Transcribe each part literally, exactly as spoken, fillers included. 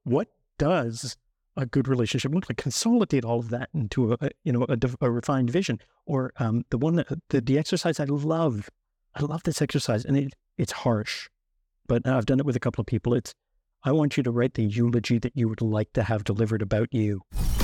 what does a good relationship look like? Consolidate all of that into a, you know, a, a refined vision. Or um, the one that, the, the exercise I love, I love this exercise, and it, it's harsh, but I've done it with a couple of people. It's, I want you to write the eulogy that you would like to have delivered about you.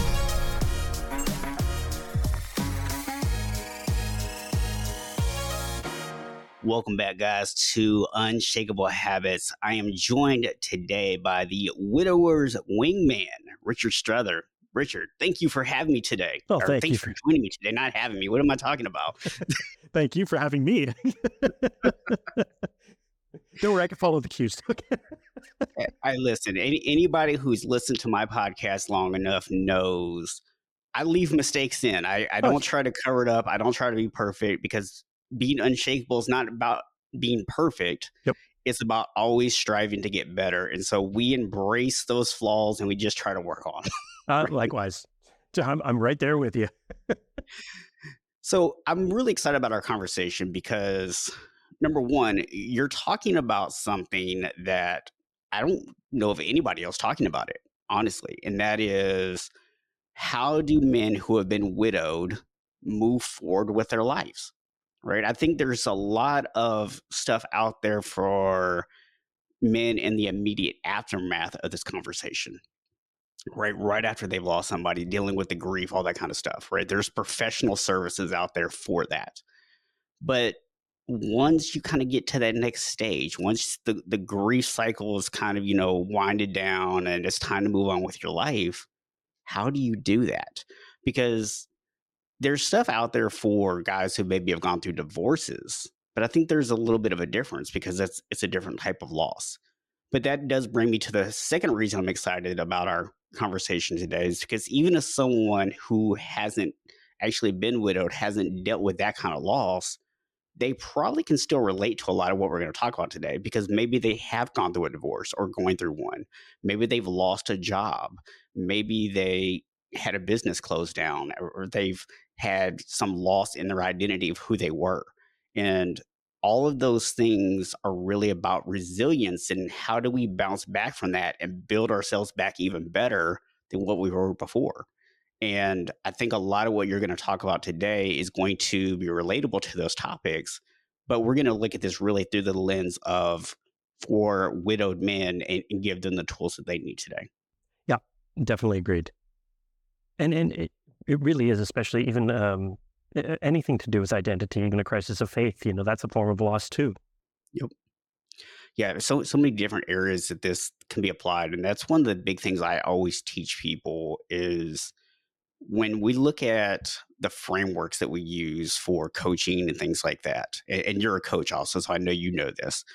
Welcome back, guys, to Unshakable Habits. I am joined today by the Widower's Wingman, Richard Strother. Richard, thank you for having me today. Oh, thank thanks you for joining me today, not having me. What am I talking about? Thank you for having me. Don't worry, I can follow the cues. I listen. Any, anybody who's listened to my podcast long enough knows I leave mistakes in. I, I don't try to cover it up. I don't try to be perfect, because being unshakable is not about being perfect. Yep. It's about always striving to get better. And so we embrace those flaws and we just try to work on them. uh, likewise. I'm, I'm right there with you. So I'm really excited about our conversation because, number one, you're talking about something that I don't know of anybody else talking about it, honestly. And that is, how do men who have been widowed move forward with their lives? Right. I think there's a lot of stuff out there for men in the immediate aftermath of this conversation. Right. Right after they've lost somebody, dealing with the grief, all that kind of stuff. Right. There's professional services out there for that. But once you kind of get to that next stage, once the, the grief cycle is kind of, you know, winded down and it's time to move on with your life, how do you do that? Because there's stuff out there for guys who maybe have gone through divorces, but I think there's a little bit of a difference because it's, it's a different type of loss. But that does bring me to the second reason I'm excited about our conversation today, is because even as someone who hasn't actually been widowed, hasn't dealt with that kind of loss, they probably can still relate to a lot of what we're going to talk about today, because maybe they have gone through a divorce or going through one. Maybe they've lost a job. Maybe they had a business closed down, or, or they've had some loss in their identity of who they were. And all of those things are really about resilience and how do we bounce back from that and build ourselves back even better than what we were before. And I think a lot of what you're going to talk about today is going to be relatable to those topics, but we're going to look at this really through the lens of for widowed men and, and give them the tools that they need today. Yeah, definitely agreed. And and it, it really is, especially even um, anything to do with identity, even a crisis of faith, you know, that's a form of loss too. Yep. Yeah, so so many different areas that this can be applied. And that's one of the big things I always teach people is when we look at the frameworks that we use for coaching and things like that, and, and you're a coach also, so I know you know this,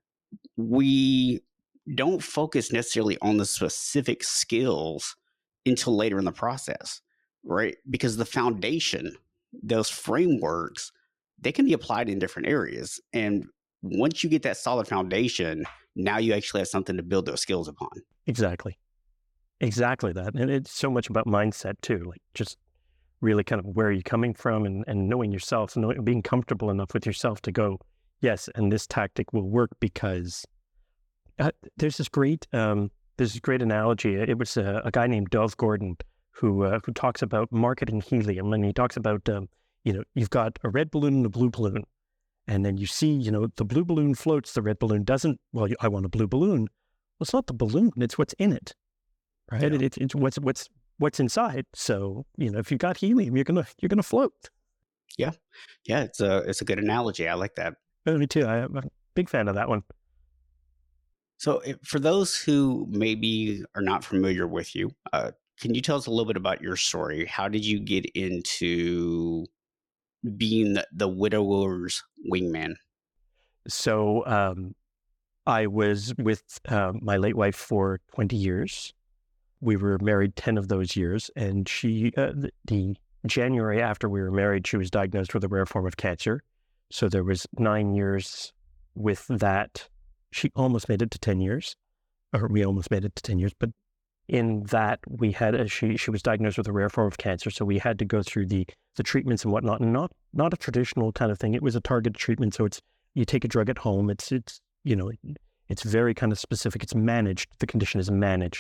we don't focus necessarily on the specific skills until later in the process, right? Because the foundation, those frameworks, they can be applied in different areas. And once you get that solid foundation, now you actually have something to build those skills upon. Exactly. Exactly that. And it's so much about mindset too, like just really kind of where are you coming from, and, and knowing yourself, and knowing, being comfortable enough with yourself to go, yes, and this tactic will work because uh, there's this great, um, there's this great analogy. It was a, a guy named Dov Gordon who uh, who talks about marketing helium, and he talks about, um, you know, you've got a red balloon and a blue balloon, and then you see, you know, the blue balloon floats, the red balloon doesn't. Well, I want a blue balloon. Well, it's not the balloon, it's what's in it. Right, yeah. it, it, it's what's what's what's inside. So you know, if you've got helium, you're gonna you're gonna float. Yeah, yeah, it's a it's a good analogy. I like that. Oh, me too. I, I'm a big fan of that one. So, if, for those who maybe are not familiar with you, uh, can you tell us a little bit about your story? How did you get into being the, the widower's wingman? So, um, I was with uh, my late wife for twenty years. We were married ten of those years, and she, uh, the, the January after we were married, she was diagnosed with a rare form of cancer. So there was nine years with that. She almost made it to ten years, or we almost made it to ten years. But in that, we had a, she she was diagnosed with a rare form of cancer, so we had to go through the the treatments and whatnot, and not not a traditional kind of thing. It was a targeted treatment, so it's you take a drug at home. It's it's you know it's very kind of specific. It's managed. The condition is managed.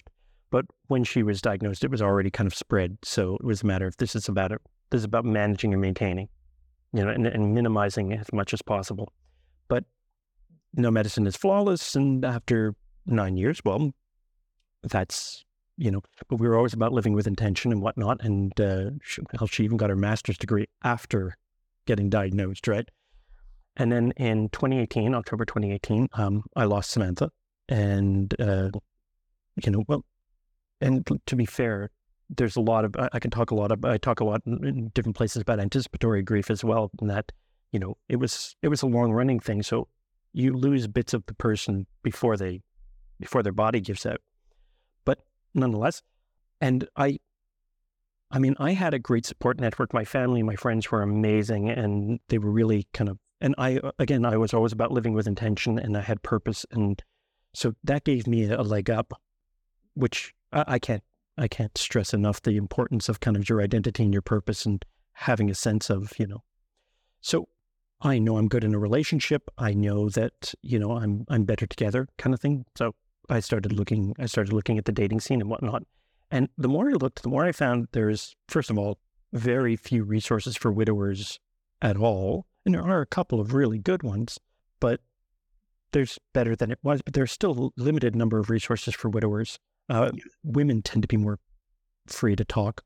But when she was diagnosed, it was already kind of spread. So it was a matter of this is about it. This is about managing and maintaining, you know, and, and minimizing as much as possible. But no medicine is flawless. And after nine years, well, that's, you know, but we were always about living with intention and whatnot. And uh, she, hell, she even got her master's degree after getting diagnosed, right? And then in twenty eighteen, October twenty eighteen, um, I lost Samantha. And, uh, you know, well, and to be fair, there's a lot of, I, I can talk a lot of, I talk a lot in, in different places about anticipatory grief as well. And that, you know, it was, it was a long running thing. So you lose bits of the person before they, before their body gives out. But nonetheless, and I, I mean, I had a great support network. My family, my friends were amazing, and they were really kind of, and I, again, I was always about living with intention, and I had purpose. And so that gave me a leg up, which I, I can't, I can't stress enough the importance of kind of your identity and your purpose and having a sense of, you know, so I know I'm good in a relationship. I know that, you know, I'm, I'm better together kind of thing. So I started looking, I started looking at the dating scene and whatnot. And the more I looked, the more I found there's, first of all, very few resources for widowers at all. And there are a couple of really good ones, but there's better than it was, but there's still a limited number of resources for widowers. Uh, women tend to be more free to talk.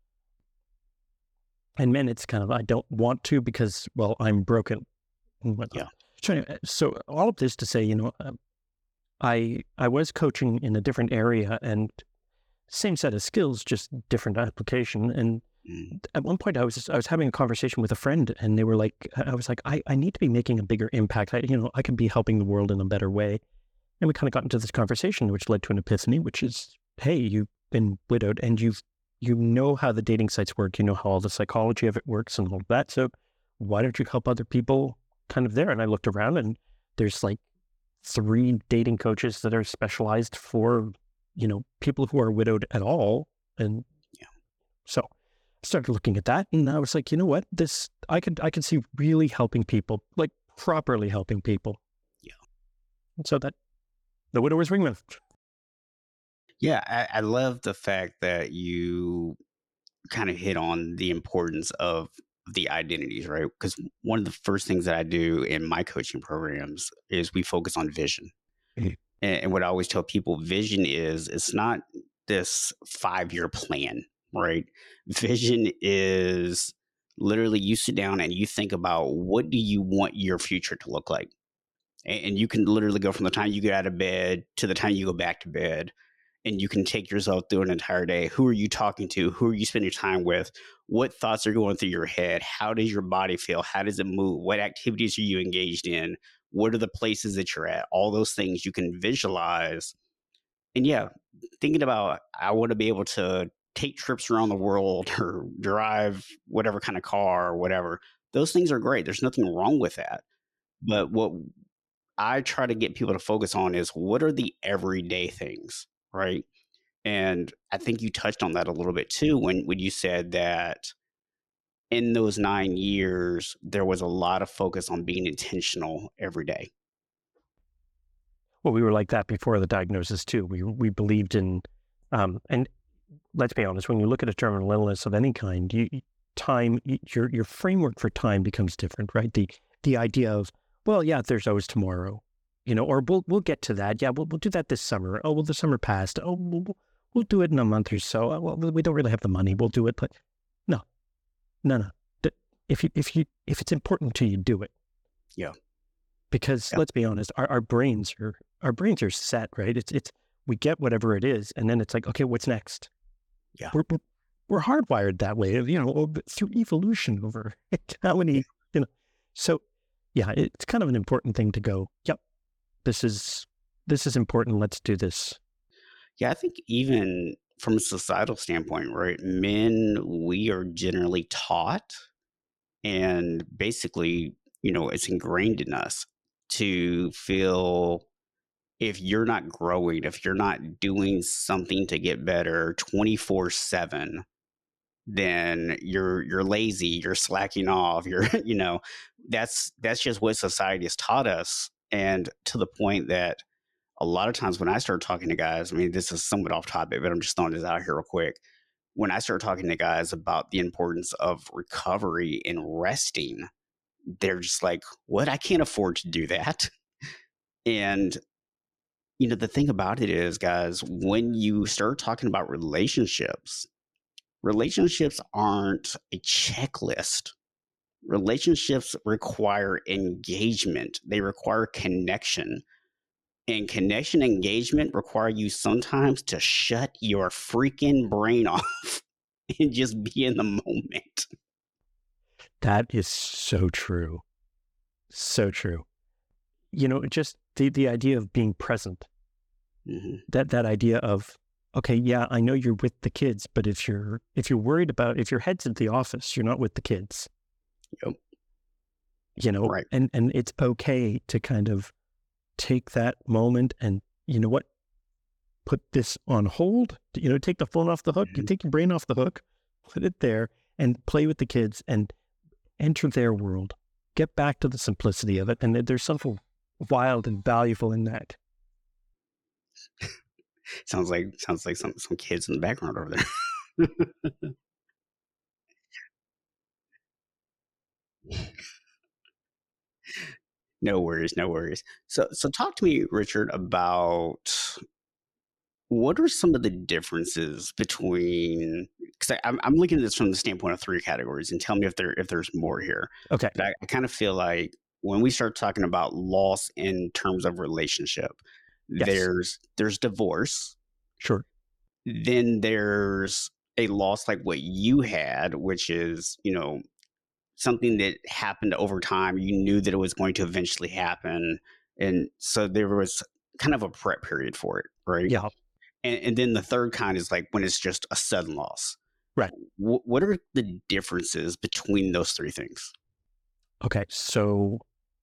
And men, it's kind of, I don't want to because, well, I'm broken and whatnot. Yeah. So, anyway, so all of this to say, you know, um, I I was coaching in a different area and same set of skills, just different application. And Mm. at one point I was, I was having a conversation with a friend and they were like, I was like, I, I need to be making a bigger impact. I, you know, I can be helping the world in a better way. And we kind of got into this conversation, which led to an epiphany, which is, hey, you've been widowed and you've, you know how the dating sites work, you know how all the psychology of it works and all of that. So why don't you help other people kind of there? And I looked around and there's like three dating coaches that are specialized for, you know, people who are widowed at all. And Yeah. so I started looking at that and I was like, you know what, this, I could, I could see really helping people, like properly helping people. Yeah. And so that the widower's ringman. Yeah, I, I love the fact that you kind of hit on the importance of the identities, right? Because one of the first things that I do in my coaching programs is we focus on vision. Mhm. And, and what I always tell people, vision is it's not this five year plan, right? Vision is literally you sit down and you think about what do you want your future to look like, and, and you can literally go from the time you get out of bed to the time you go back to bed, and you can take yourself through an entire day. Who are you talking to? Who are you spending time with? What thoughts are going through your head? How does your body feel? How does it move? What activities are you engaged in? What are the places that you're at? All those things you can visualize. And yeah, thinking about, I want to be able to take trips around the world or drive whatever kind of car or whatever. Those things are great. There's nothing wrong with that. But what I try to get people to focus on is what are the everyday things, right? And I think you touched on that a little bit too when when you said that in those nine years, there was a lot of focus on being intentional every day. Well, we were like that before the diagnosis too. We we believed in, um, and let's be honest, when you look at a terminal illness of any kind, you time your your framework for time becomes different, right? The the idea of, well, yeah, there's always tomorrow, you know, or we'll we'll get to that. Yeah, we'll we'll do that this summer. Oh, well, the summer passed. Oh, we'll, we'll do it in a month or so. Oh, well, we don't really have the money. We'll do it, but no, no, no. D- If you if you if it's important to you, do it. Yeah. Because Yeah. let's be honest, our, our brains are our brains are set, right? It's it's we get whatever it is, and then it's like, okay, what's next? Yeah. We're we're, we're hardwired that way, you know, through evolution over how many, you know. So, yeah, it's kind of an important thing to go. Yep, this is this is important. Let's do this. Yeah. I think even from a societal standpoint, right? Men, we are generally taught and basically, you know, it's ingrained in us to feel if you're not growing, if you're not doing something to get better twenty-four seven, then you're you're lazy, you're slacking off, you're you know, that's that's just what society has taught us. And to the point that a lot of times when I start talking to guys, I mean, this is somewhat off topic, but I'm just throwing this out here real quick. When I start talking to guys about the importance of recovery and resting, they're just like, what? I can't afford to do that. And, you know, the thing about it is, guys, when you start talking about relationships, relationships aren't a checklist. Relationships require engagement, they require connection. And connection engagement require you sometimes to shut your freaking brain off and just be in the moment. That is so true. So true. You know, just the, the idea of being present, hmm that, that idea of, okay, yeah, I know you're with the kids, but if you're, if you're worried about, if your head's at the office, you're not with the kids, Yep. you know, Right. and, and it's okay to kind of take that moment and, you know what, put this on hold, you know, take the phone off the hook, you hmm take your brain off the hook, put it there and play with the kids and enter their world, get back to the simplicity of it. And there's something wild and valuable in that. Sounds like sounds like some some kids in the background over there. No worries, no worries. So so talk to me, Richard, about what are some of the differences between, because I'm I'm looking at this from the standpoint of three categories, and tell me if there if there's more here. Okay. But I, I kind of feel like when we start talking about loss in terms of relationship, Yes. there's there's divorce, Sure. then there's a loss like what you had, which is, you know, something that happened over time. You knew that it was going to eventually happen. And so there was kind of a prep period for it, right? Yeah. And, and then the third kind is like when it's just a sudden loss. Right. Wh- what are the differences between those three things? Okay. So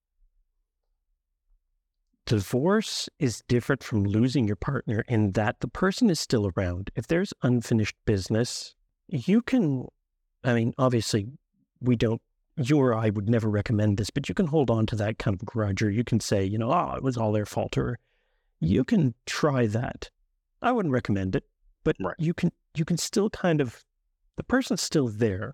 divorce is different from losing your partner in that the person is still around. If there's unfinished business, you can, I mean, obviously, we don't, you or I would never recommend this, but you can hold on to that kind of grudge, or you can say, you know, oh, it was all their fault, or you can try that. I wouldn't recommend it, but Right. you can, you can still kind of, the person's still there.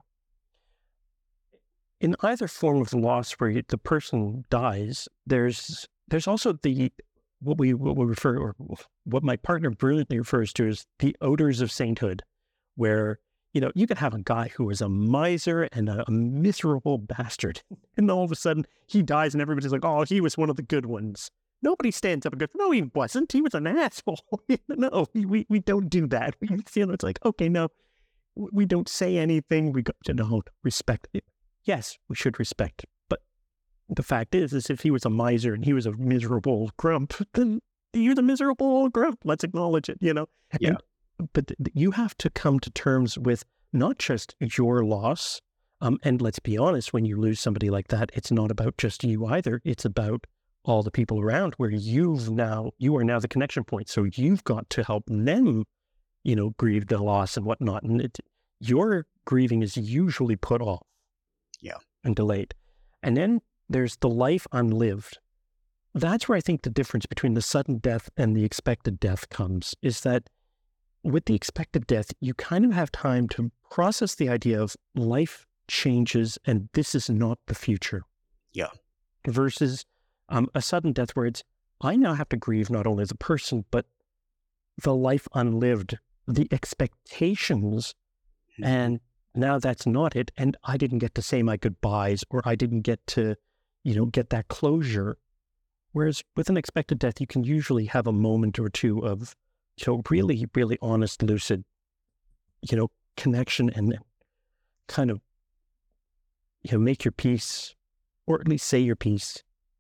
In either form of loss where you, the person dies, there's there's also the what we what we refer or what my partner brilliantly refers to as the odors of sainthood, where you know you could have a guy who is a miser and a, a miserable bastard, and all of a sudden he dies, and everybody's like, "Oh, he was one of the good ones." Nobody stands up and goes, "No, he wasn't. He was an asshole." No, we we don't do that. We, you know, it's like, okay, no, we don't say anything. We go to no respect it. Yes, we should respect. But the fact is, is if he was a miser and he was a miserable grump, then you're the miserable old grump. Let's acknowledge it, you know? Yeah. And, but th- you have to come to terms with not just your loss. Um, and let's be honest, when you lose somebody like that, it's not about just you either. It's about all the people around where you've now, you are now the connection point. So you've got to help them, you know, grieve the loss and whatnot. And it, your grieving is usually put off. Yeah. And delayed. And then there's the life unlived. That's where I think the difference between the sudden death and the expected death comes, is that with the expected death, you kind of have time to process the idea of life changes and this is not the future. Yeah. Versus um, a sudden death where it's, I now have to grieve not only the person, but the life unlived, the expectations, Mhm. and now that's not it. And I didn't get to say my goodbyes, or I didn't get to, you know, get that closure. Whereas with an expected death, you can usually have a moment or two of, you know, really, really honest, lucid, you know, connection and kind of, you know, make your peace, or at least say your piece.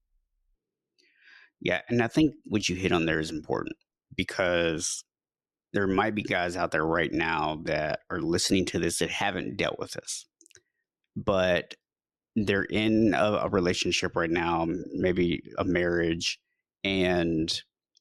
Yeah. And I think what you hit on there is important, because there might be guys out there right now that are listening to this that haven't dealt with this, but they're in a, a relationship right now, m- maybe a marriage, and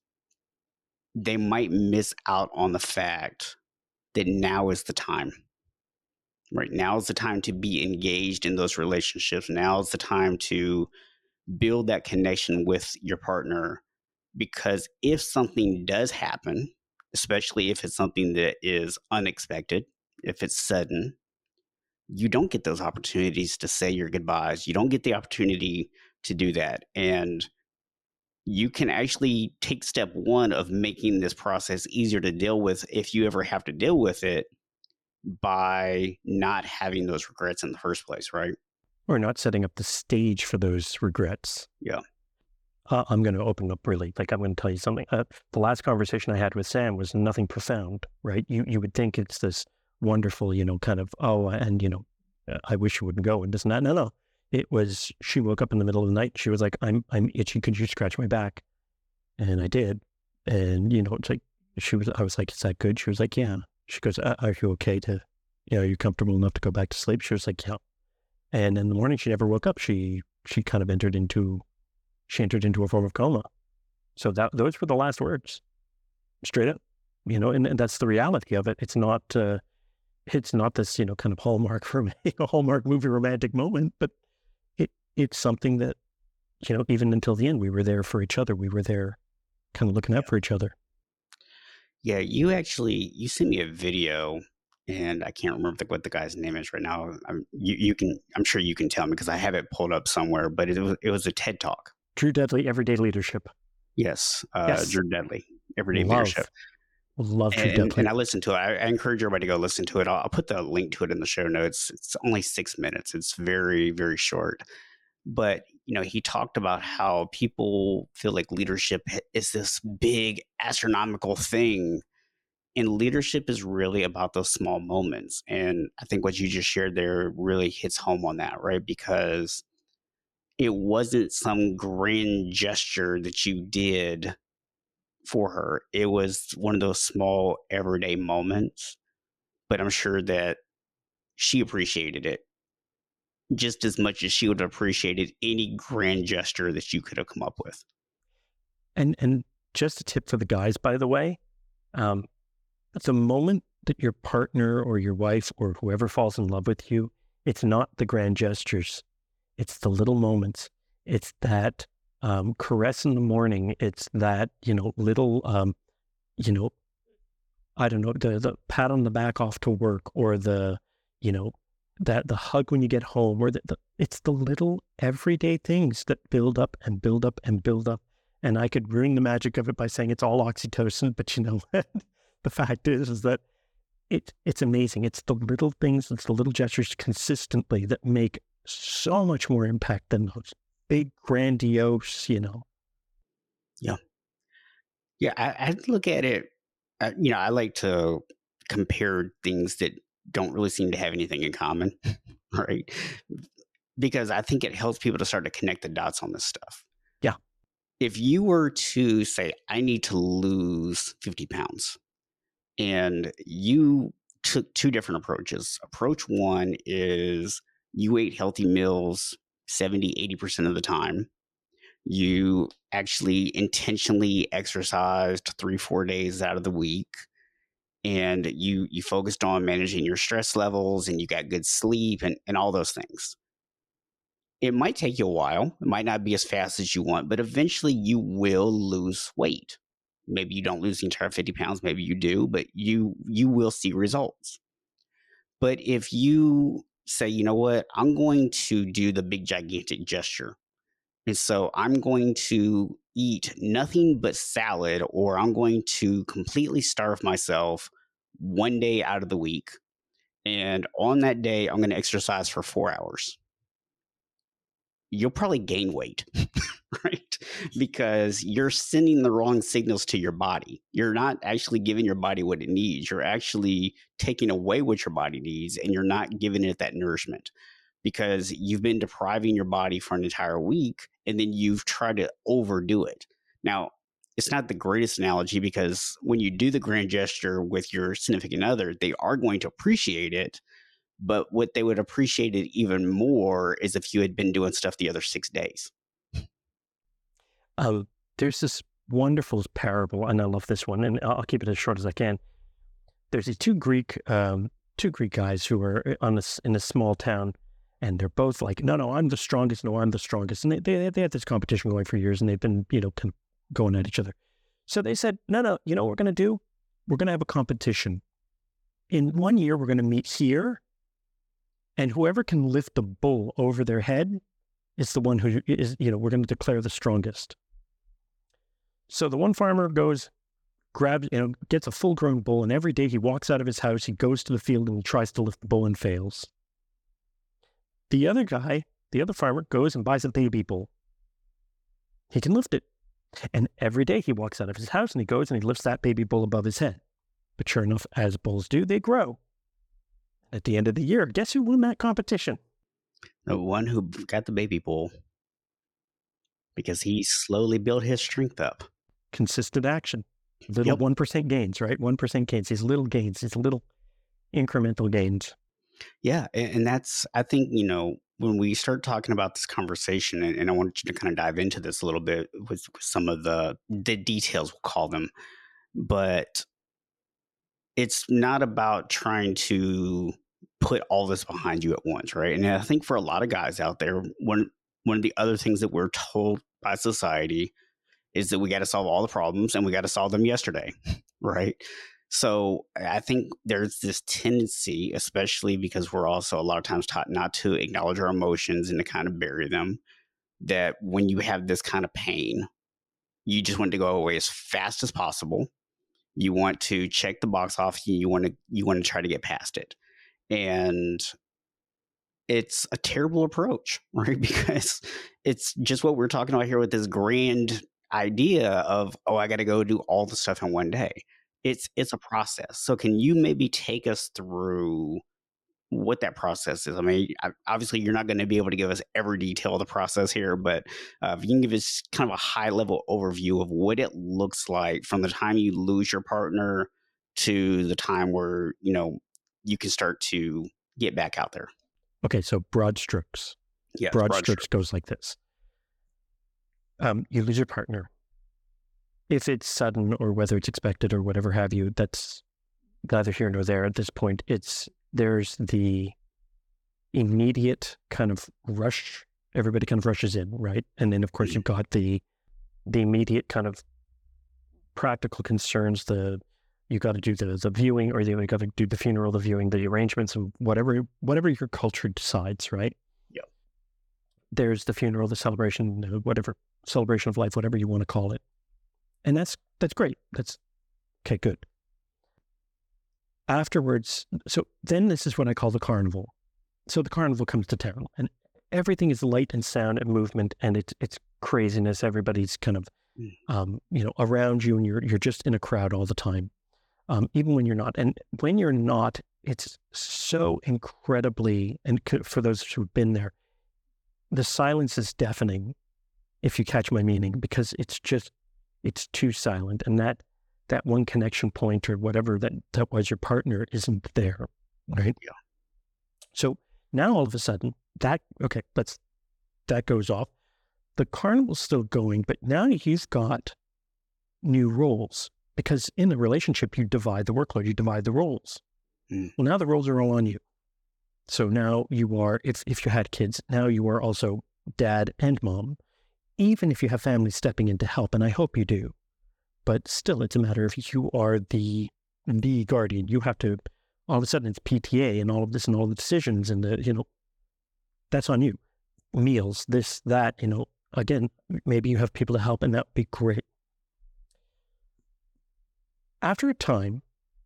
they might miss out on the fact that now is the time. Right now is the time to be engaged in those relationships. Now is the time to build that connection with your partner, because if something does happen, especially if it's something that is unexpected, if it's sudden, you don't get those opportunities to say your goodbyes. You don't get the opportunity to do that. And you can actually take step one of making this process easier to deal with if you ever have to deal with it by not having those regrets in the first place, right? Or not setting up the stage for those regrets. Yeah. Uh, I'm going to open up really, like I'm going to tell you something. Uh, the last conversation I had with Sam was nothing profound, right? You you would think it's this wonderful, you know, kind of, oh, and, you know, uh, I wish you wouldn't go and this and that. No, no. It was, she woke up in the middle of the night. She was like, I'm I'm itchy. Could you scratch my back? And I did. And, you know, it's like, she was, I was like, is that good? She was like, yeah. She goes, uh, are you okay to, you know, are you comfortable enough to go back to sleep? She was like, yeah. And in the morning, she never woke up. She, she kind of entered into, she entered into a form of coma. So that, those were the last words, straight up, you know, and, and that's the reality of it. It's not, uh, it's not this, you know, kind of Hallmark for me, a Hallmark movie romantic moment, but it, it's something that, you know, even until the end, we were there for each other. We were there kind of looking out for each other. Yeah, you actually, you sent me a video, and I can't remember the, what the guy's name is right now. I'm, you, you can, I'm sure you can tell me because I have it pulled up somewhere, but it was, it was a TED Talk. Drew Dudley, Everyday Leadership. Yes, uh, Yes. Drew Dudley, Everyday Love, Leadership. love Drew And, Dudley. and I listened to it. I, I encourage everybody to go listen to it. I'll, I'll put the link to it in the show notes. It's only six minutes. It's very, very short. But, you know, he talked about how people feel like leadership is this big astronomical thing. And leadership is really about those small moments. And I think what you just shared there really hits home on that, right? Because it wasn't some grand gesture that you did for her. It was one of those small everyday moments. But I'm sure that she appreciated it just as much as she would have appreciated any grand gesture that you could have come up with. And and just a tip for the guys, by the way, um, the moment that your partner or your wife or whoever falls in love with you, it's not the grand gestures. It's the little moments. It's that um, caress in the morning. It's that, you know, little, um, you know, I don't know, the, the pat on the back off to work, or the, you know, that the hug when you get home, or the, the it's the little everyday things that build up and build up and build up. And I could ruin the magic of it by saying it's all oxytocin, but you know, the fact is, is that it, it's amazing. It's the little things, it's the little gestures consistently that make so much more impact than those big, grandiose, you know. Yeah. Yeah. I, I look at it, uh, you know, I like to compare things that don't really seem to have anything in common, right? Because I think it helps people to start to connect the dots on this stuff. Yeah. If you were to say, I need to lose fifty pounds, and you took two different approaches. Approach one is you ate healthy meals seventy, eighty percent of the time. You actually intentionally exercised three, four days out of the week. And you you focused on managing your stress levels, and you got good sleep, and, and all those things. It might take you a while. It might not be as fast as you want, but eventually you will lose weight. Maybe you don't lose the entire fifty pounds, maybe you do, but you you will see results. But if you say, you know what, I'm going to do the big gigantic gesture. And so I'm going to eat nothing but salad, or I'm going to completely starve myself one day out of the week. And on that day, I'm going to exercise for four hours. You'll probably gain weight, right? Because you're sending the wrong signals to your body. You're not actually giving your body what it needs. You're actually taking away what your body needs, and you're not giving it that nourishment, because you've been depriving your body for an entire week, and then you've tried to overdo it. Now, it's not the greatest analogy, because when you do the grand gesture with your significant other, they are going to appreciate it. But what they would appreciate it even more is if you had been doing stuff the other six days. Um, there's this wonderful parable, and I love this one, and I'll keep it as short as I can. There's these two Greek, um, two Greek guys who are on this in a small town, and they're both like, no, no, I'm the strongest. No, I'm the strongest. And they they, they had this competition going for years, and they've been, you know, com- going at each other. So they said, no, no, you know what we're going to do? We're going to have a competition. In one year, we're going to meet here, and whoever can lift the bull over their head is the one who is, you know, we're going to declare the strongest. So the one farmer goes, grabs, you know, gets a full-grown bull, and every day he walks out of his house, he goes to the field and he tries to lift the bull and fails. The other guy, the other farmer, goes and buys a baby bull. He can lift it. And every day he walks out of his house and he goes and he lifts that baby bull above his head. But sure enough, as bulls do, they grow. At the end of the year, guess who won that competition? The one who got the baby bull, because he slowly built his strength up. Consistent action. Little yep. one percent gains, right? one percent gains. These little gains, these little incremental gains. Yeah. And, and that's, I think, you know, when we start talking about this conversation, and, and I want you to kind of dive into this a little bit with, with some of the, the details, we'll call them, but it's not about trying to put all this behind you at once, right? And I think for a lot of guys out there, one, one of the other things that we're told by society is that we got to solve all the problems and we got to solve them yesterday, right? So I think there's this tendency, especially because we're also a lot of times taught not to acknowledge our emotions and to kind of bury them, that when you have this kind of pain, you just want to go away as fast as possible. You want to check the box off. You want to you want to try to get past it. And it's a terrible approach, right? Because it's just what we're talking about here with this grand idea of, oh, I got to go do all the stuff in one day. It's it's a process. So can you maybe take us through what that process is? I mean, obviously you're not going to be able to give us every detail of the process here, but uh, if you can give us kind of a high level overview of what it looks like from the time you lose your partner to the time where, you know, you can start to get back out there. Okay, so broad strokes. Yeah, broad, broad strokes, strokes goes like this. Um, you lose your partner. If it's sudden or whether it's expected or whatever have you, that's neither here nor there at this point. It's there's the immediate kind of rush. Everybody kind of rushes in, right? And then, of course, mm-hmm. you've got the the immediate kind of practical concerns. The you got to do the the viewing, or you got to do the funeral, the viewing, the arrangements, and whatever whatever your culture decides, right? Yeah. There's the funeral, the celebration, whatever celebration of life, whatever you want to call it. And that's that's great. That's okay, good. Afterwards, so then this is what I call the carnival. So the carnival comes to town, and everything is light and sound and movement, and it's it's craziness. Everybody's kind of, um, you know, around you, and you're you're just in a crowd all the time, um, even when you're not. And when you're not, it's so incredibly, and for those who've been there, the silence is deafening, if you catch my meaning, because it's just. It's too silent, and that that one connection point or whatever that, that was your partner isn't there, right? Yeah. So now all of a sudden, that, okay, let's, that goes off. The carnival's still going, but now you've got new roles, because in the relationship, you divide the workload, you divide the roles. Mm. Well, now the roles are all on you. So now you are, if if you had kids, now you are also dad and mom. Even if you have family stepping in to help, and I hope you do, but still it's a matter of you are the the guardian. You have to, all of a sudden it's P T A and all of this and all the decisions and the, you know, that's on you. Meals, this, that, you know, again, maybe you have people to help and that would be great. After a time,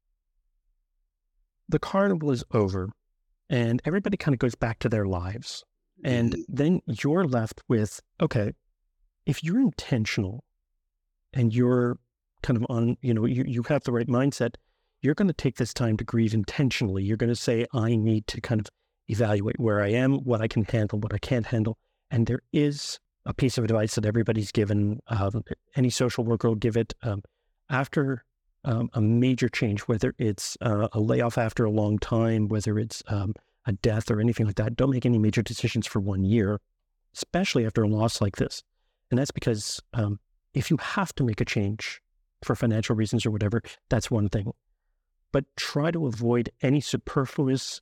the carnival is over and everybody kind of goes back to their lives. And then you're left with, okay, if you're intentional and you're kind of on, you know, you, you have the right mindset, you're going to take this time to grieve intentionally. You're going to say, I need to kind of evaluate where I am, what I can handle, what I can't handle. And there is a piece of advice that everybody's given. Um, any social worker will give it um, after um, a major change, whether it's uh, a layoff after a long time, whether it's um, a death or anything like that. Don't make any major decisions for one year, especially after a loss like this. And that's because um, if you have to make a change for financial reasons or whatever, that's one thing. But try to avoid any superfluous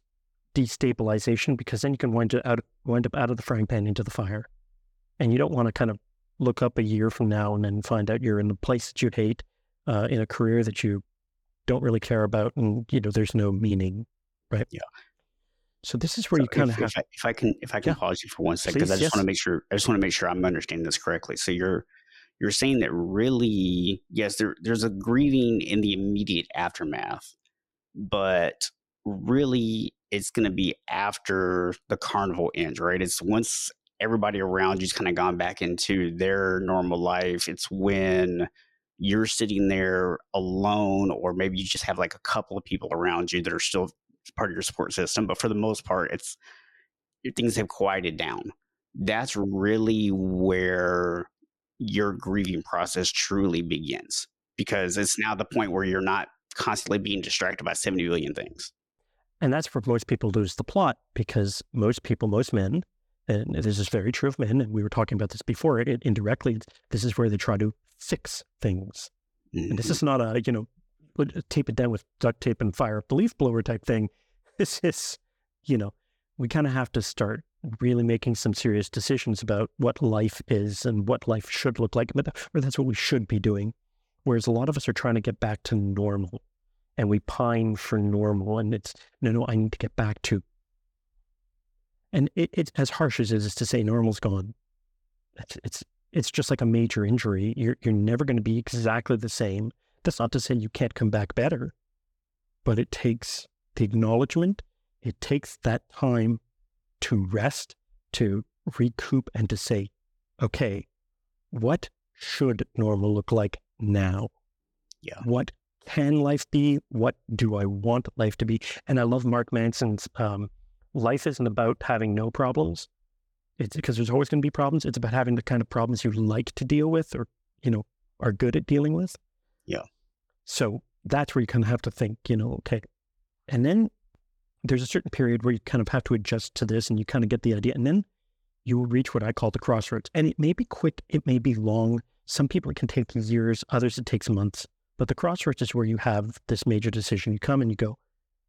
destabilization, because then you can wind up out, wind up out of the frying pan into the fire. And you don't want to kind of look up a year from now and then find out you're in the place that you hate, uh, in a career that you don't really care about, and you know there's no meaning, right? Yeah. So this is where So you kind if of if have, I, if I can if I can yeah, pause you for one second, because I please, just want yes, to make sure I just want to make sure I'm understanding this correctly. So you're you're saying that really, yes, there there's a grieving in the immediate aftermath, but really it's going to be after the carnival ends, right? It's once everybody around you's kind of gone back into their normal life. It's when you're sitting there alone, or maybe you just have like a couple of people around you that are still part of your support system. But for the most part, it's things have quieted down. That's really where your grieving process truly begins, because it's now the point where you're not constantly being distracted by seventy billion things. and that's where most people lose the plot, because most people, most men, and this is very true of men, and we were talking about this before, it, indirectly, this is where they try to fix things. And this Mhm. is not a, you know, put- tape it down with duct tape and fire up the leaf blower type thing. This is, you know, we kind of have to start really making some serious decisions about what life is and what life should look like, but or that's what we should be doing. Whereas a lot of us are trying to get back to normal, and we pine for normal, and it's, no, no, I need to get back to, and it, it's as harsh as it is to say normal's gone. It's, it's, it's just like a major injury. You're, you're never going to be exactly the same. That's not to say you can't come back better, but it takes the acknowledgement. It takes that time to rest, to recoup, and to say, okay, what should normal look like now? Yeah. What can life be? What do I want life to be? And I love Mark Manson's, um, life isn't about having no problems. It's because there's always going to be problems. It's about having the kind of problems you like to deal with, or, you know, are good at dealing with. Yeah. So that's where you kind of have to think, you know, okay. And then there's a certain period where you kind of have to adjust to this, and you kind of get the idea. And then you will reach what I call the crossroads. And it may be quick, it may be long. Some people it can take years, others it takes months. But the crossroads is where you have this major decision. You come and you go,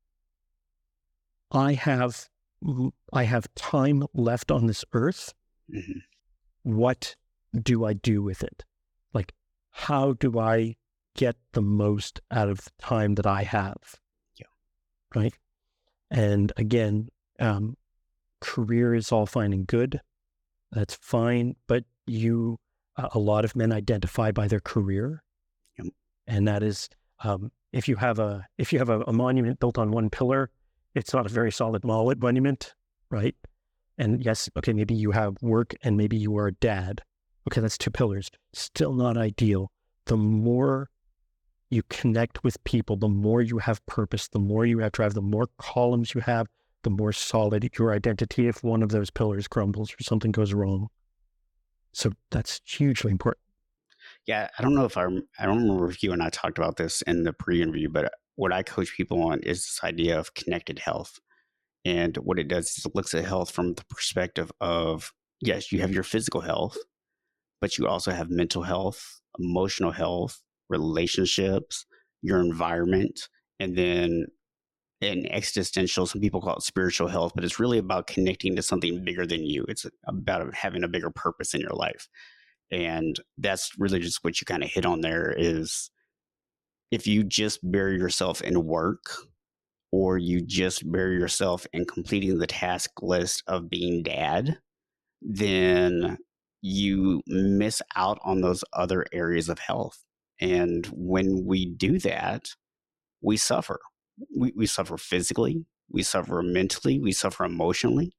I have I have time left on this earth. Mhm. What do I do with it? Like, how do I get the most out of the time that I have? Yeah. Right. And again, um, career is all fine and good. That's fine. But you, a a lot of men identify by their career. Yep. And that is, um, if you have a, if you have a, a monument built on one pillar, it's not a very solid mol- monument, right? And yes, okay, maybe you have work and maybe you are a dad. Okay, that's two pillars. Still not ideal. The more you connect with people, the more you have purpose, the more you have drive, the more columns you have, the more solid your identity if one of those pillars crumbles or something goes wrong. So that's hugely important. Yeah, I don't know if I rem- I don't remember if you and I talked about this in the pre-interview, but what I coach people on is this idea of connected health. And what it does is it looks at health from the perspective of, yes, you have your physical health, but you also have mental health, emotional health, relationships, your environment, and then an existential, some people call it spiritual health, but it's really about connecting to something bigger than you. It's about having a bigger purpose in your life. And that's really just what you kind of hit on there is if you just bury yourself in work, or you just bury yourself in completing the task list of being dad, then you miss out on those other areas of health. And when we do that, we suffer. We, we suffer physically, we suffer mentally, we suffer emotionally.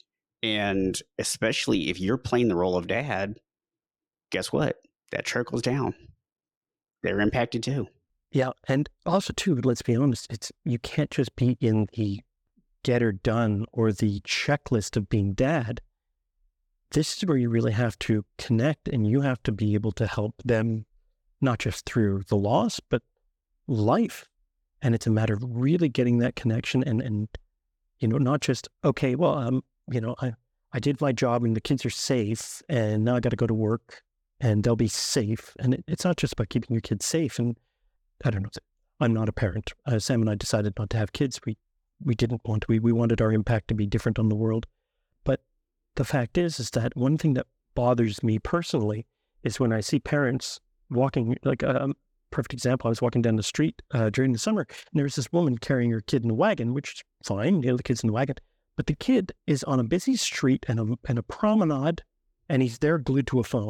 And especially if you're playing the role of dad, guess what? That trickles down. They're impacted too. Yeah. And also too, let's be honest, it's, you can't just be in the get or done or the checklist of being dad. This is where you really have to connect, and you have to be able to help them, not just through the loss, but life. And it's a matter of really getting that connection and, and, you know, not just, okay, well, um, you know, I, I did my job and the kids are safe and now I got to go to work and they'll be safe. And it, it's not just about keeping your kids safe. And I don't know, I'm not a parent. Uh, Sam and I decided not to have kids. We, we didn't want to, we, we wanted our impact to be different on the world. But the fact is, is that one thing that bothers me personally is when I see parents walking, like a um, perfect example. I was walking down the street uh, during the summer, and there was this woman carrying her kid in a wagon, which is fine. You know, the kid's in the wagon, but the kid is on a busy street and a and a promenade, and he's there glued to a phone.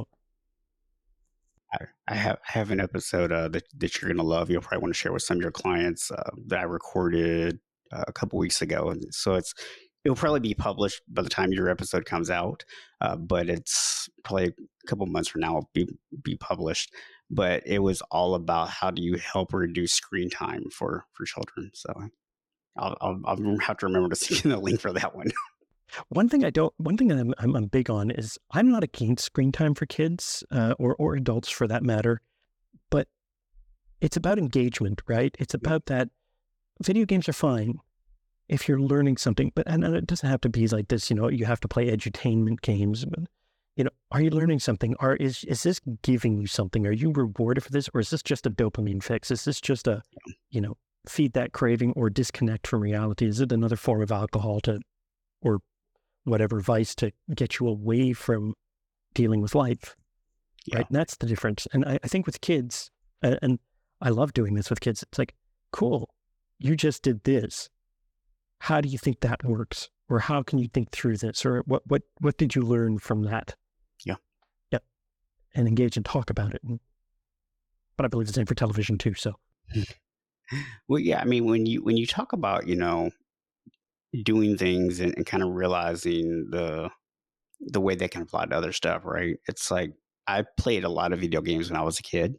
I, I have I have an episode uh, that that you're gonna love. You'll probably want to share with some of your clients uh, that I recorded uh, a couple weeks ago, and so it's it'll probably be published by the time your episode comes out, uh, but it's probably a couple months from now it'll be be published. But it was all about how do you help reduce screen time for for children. So I'll I'll, I'll have to remember to send you the link for that one. One thing I don't, one thing that I'm, I'm, I'm big on is I'm not against screen time for kids uh, or or adults for that matter, but it's about engagement, right? It's about that video games are fine if you're learning something, but and it doesn't have to be like this. You know, you have to play edutainment games. But, you know, are you learning something? Or is is this giving you something? Are you rewarded for this, or is this just a dopamine fix? Is this just a, you know, feed that craving or disconnect from reality? Is it another form of alcohol to, or whatever vice to get you away from dealing with life, Yeah. right? And that's the difference. And I, I think with kids, uh, and I love doing this with kids, it's like, cool, you just did this. How do you think that works? Or how can you think through this? Or what what what did you learn from that? Yeah. Yep. And engage and talk about it. And, but I believe the same for television too. So Well, yeah. I mean, when you when you talk about you know doing things and, and kind of realizing the the way they can apply to other stuff, right? It's like I played a lot of video games when I was a kid.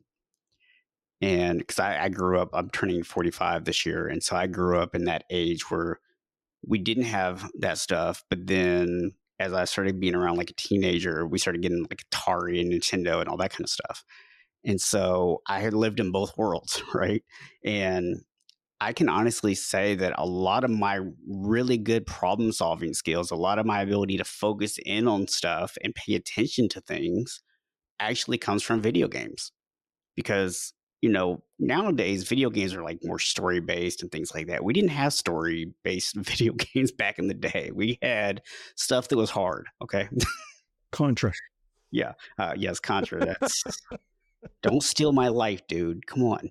And because I, I grew up, I'm turning forty-five this year. And so I grew up in that age where we didn't have that stuff. But then as I started being around like a teenager, we started getting like Atari and Nintendo and all that kind of stuff. And so I had lived in both worlds, right? And I can honestly say that a lot of my really good problem solving skills, a lot of my ability to focus in on stuff and pay attention to things actually comes from video games. Because, you know, nowadays video games are like more story based and things like that. We didn't have story based video games back in the day. We had stuff that was hard. Okay. Contra. Yeah. Uh, yes, Contra. That's don't steal my life, dude. Come on.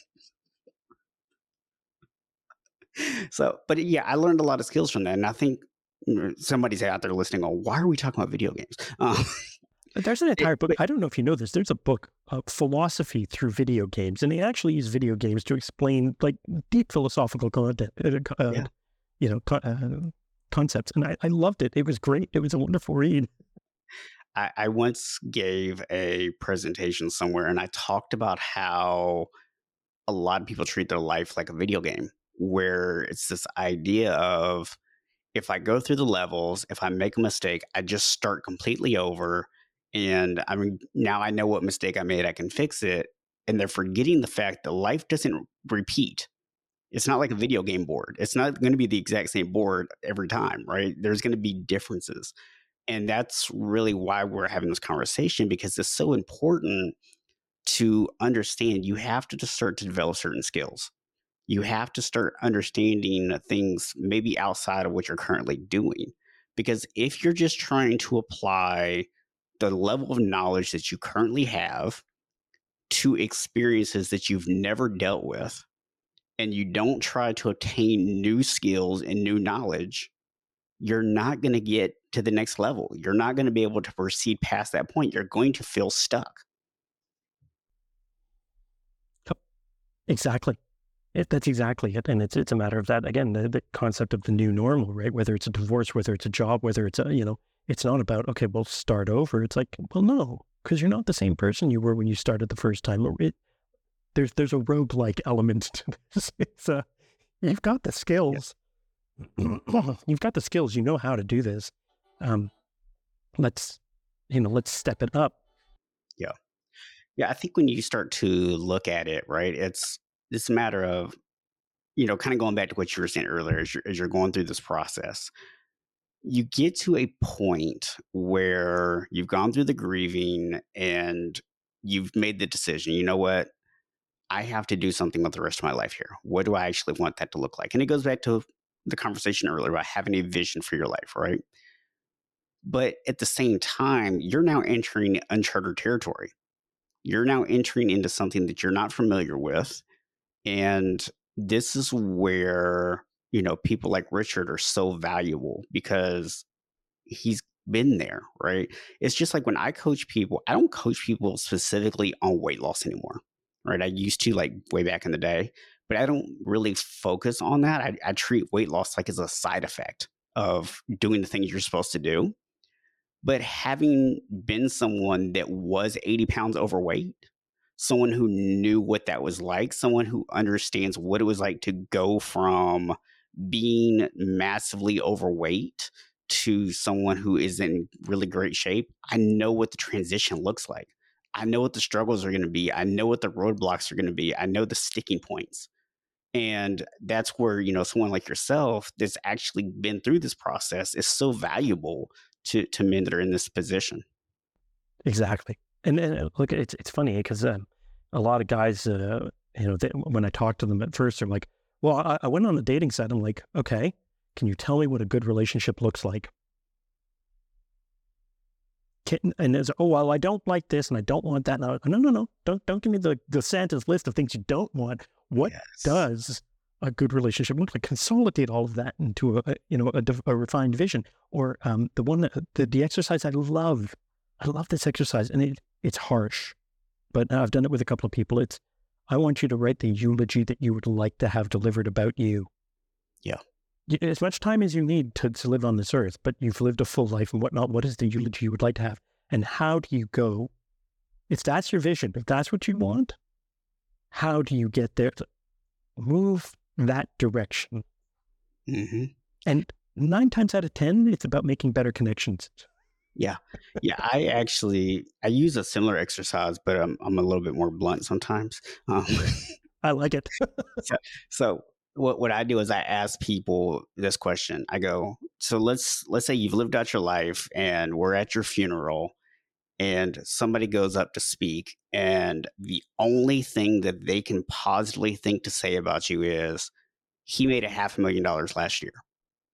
So, but yeah, I learned a lot of skills from that. And I think mm, somebody's out there listening, oh, why are we talking about video games? Um, There's an it, entire book. but I don't know if you know this. There's a book, uh, Philosophy Through Video Games, and they actually use video games to explain like deep philosophical content, uh, uh, yeah, you know, co- uh, concepts. And I, I loved it. It was great. It was a wonderful read. I, I once gave a presentation somewhere and I talked about how a lot of people treat their life like a video game, where it's this idea of if I go through the levels, if I make a mistake, I just start completely over. And I mean, now I know what mistake I made, I can fix it. And they're forgetting the fact that life doesn't repeat. It's not like a video game board. It's not going to be the exact same board every time, right? There's going to be differences. And that's really why we're having this conversation because it's so important to understand you have to just start to develop certain skills. You have to start understanding things maybe outside of what you're currently doing. Because if you're just trying to apply the level of knowledge that you currently have to experiences that you've never dealt with, and you don't try to obtain new skills and new knowledge, you're not going to get to the next level. You're not going to be able to proceed past that point. You're going to feel stuck. Yep, exactly. It, that's exactly it. And it's it's a matter of that, again, the, the concept of the new normal, right? Whether it's a divorce, whether it's a job, whether it's a, you know, it's not about, okay, we'll start over. It's like, well, no, because you're not the same person you were when you started the first time. It, there's there's a roguelike element to this. It's uh, you've got the skills. You've got the skills. You know how to do this. Um, let's, you know, let's step it up. Yeah. Yeah. I think when you start to look at it, right, it's it's a matter of, you know, kind of going back to what you were saying earlier, as you're, as you're going through this process, you get to a point where you've gone through the grieving and you've made the decision, you know what? I have to do something with the rest of my life here. What do I actually want that to look like? And it goes back to the conversation earlier about having a vision for your life, right? But at the same time, you're now entering uncharted territory. You're now entering into something that you're not familiar with. And this is where, you know, people like Richard are so valuable because he's been there, right? It's just like when I coach people, I don't coach people specifically on weight loss anymore, right? I used to like way back in the day, but I don't really focus on that. I, I treat weight loss like as a side effect of doing the things you're supposed to do. But having been someone that was eighty pounds overweight, someone who knew what that was like, someone who understands what it was like to go from being massively overweight to someone who is in really great shape, I know what the transition looks like. I know what the struggles are going to be. I know what the roadblocks are going to be. I know the sticking points. And that's where, you know, someone like yourself that's actually been through this process is so valuable to to men that are in this position. Exactly. And, and uh, look, it's it's funny because um, a lot of guys, uh, you know, they, when I talk to them at first, they're like, "Well, I, I went on a dating site." I'm like, "Okay, can you tell me what a good relationship looks like?" Can, and it's, "Oh, well, I don't like this and I don't want that." No, no, no, no. Don't don't give me the the Santa's list of things you don't want. What Yes. does a good relationship look like? Consolidate all of that into a, a you know a, a refined vision. Or um, the one that the, the exercise I love. I love this exercise, and it it's harsh, but I've done it with a couple of people. It's, I want you to write the eulogy that you would like to have delivered about you. Yeah. Y- As much time as you need to, to live on this earth, but you've lived a full life and whatnot. What is the eulogy you would like to have? And how do you go? If that's your vision, if that's what you want, how do you get there? To move that direction. Hmm. And nine times out of ten, it's about making better connections. Yeah. Yeah. I actually I use a similar exercise, but I'm I'm a little bit more blunt sometimes. Um, I like it. so so what what I do is I ask people this question. I go, so let's let's say you've lived out your life and we're at your funeral and somebody goes up to speak and the only thing that they can positively think to say about you is he made a half a million dollars last year.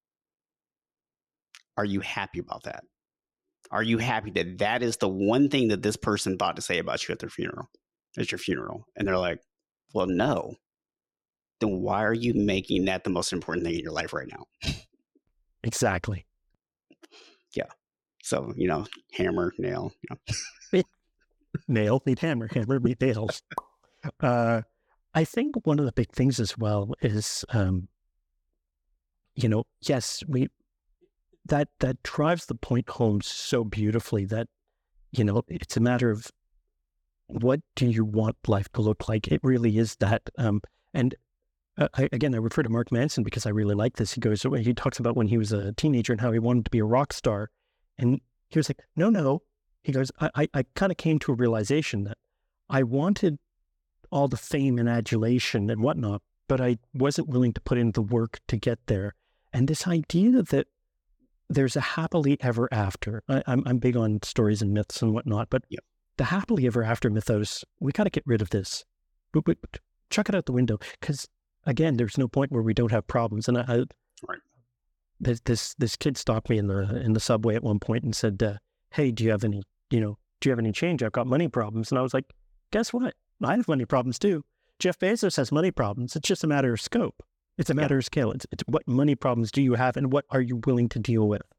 Are you happy about that? Are you happy that that is the one thing that this person thought to say about you at their funeral, at your funeral? And they're like, well, no. Then why are you making that the most important thing in your life right now? Exactly. Yeah. So, you know, hammer, nail, you know. Nail, meet hammer, hammer, meet nails. Uh, I think one of the big things as well is, um, you know, yes, we that that drives the point home so beautifully that, you know, it's a matter of what do you want life to look like. It really is that. Um, and uh, I, again, I refer to Mark Manson because I really like this. He goes, he talks about when he was a teenager and how he wanted to be a rock star, and he was like, no, no. He goes, I, I, I kind of came to a realization that I wanted all the fame and adulation and whatnot, but I wasn't willing to put in the work to get there. And this idea that there's a happily ever after, I, I'm, I'm big on stories and myths and whatnot, but Yep. the happily ever after mythos, we got to get rid of this. But, but, but chuck it out the window. Because again, there's no point where we don't have problems. And I, I, Right. this, this, this kid stopped me in the, in the subway at one point and said, uh, hey, do you have any, you know, do you have any change? I've got money problems. And I was like, guess what? I have money problems too. Jeff Bezos has money problems. It's just a matter of scope. It's a Yeah. matter of scale. It's, it's what money problems do you have and what are you willing to deal with?